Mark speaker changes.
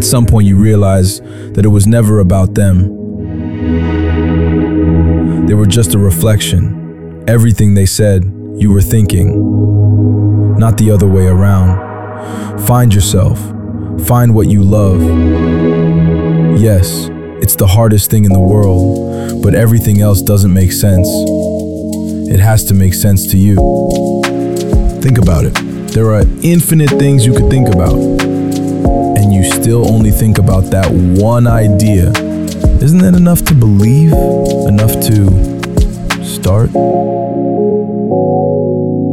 Speaker 1: At some point you realize that it was never about them. They were just a reflection. Everything they said, you were thinking, not the other way around. Find yourself. Find what you love. Yes, it's the hardest thing in the world, but everything else doesn't make sense. It has to make sense to you. Think about it. There are infinite things you could think about, and you still only think about that one idea. Isn't that enough to believe? Enough to start?